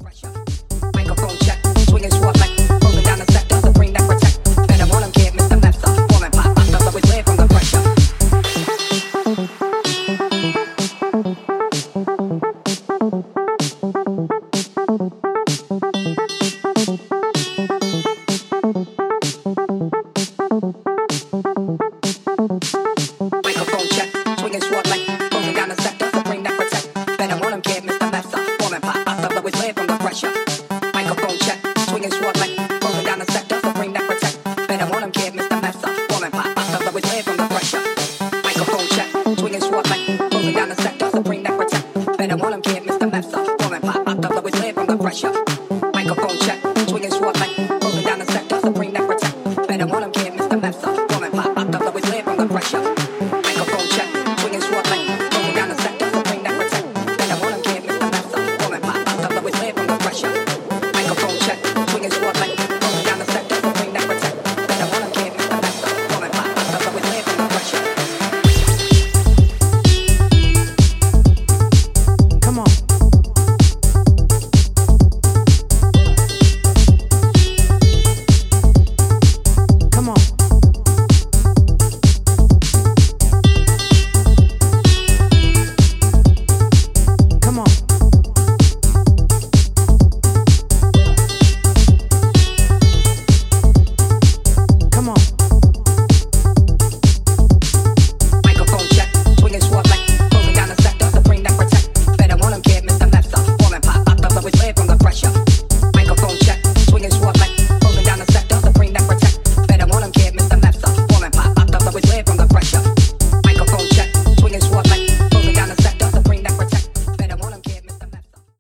Microphone check, swinging sword like holding down the sector, supreme that protect. Better want 'em, kid, Mr. Lester. Forming pop, I felt always live from the pressure. Microphone check, swinging sword like holding down the sector, supreme that protect. Better want 'em, kid, Mr. Lester. Forming pop, I felt always live from the pressure. Microphone check, swinging sword like holding down the sector, supreme that protect. Better want 'em, kid, Mr. Lester. Forming pop, I felt always live from the pressure. Microphone check, swinging sword like holding down the sector, supreme that protect. Better want 'em, kid, Mr. Lester. Forming pop, I felt always live from the pressure.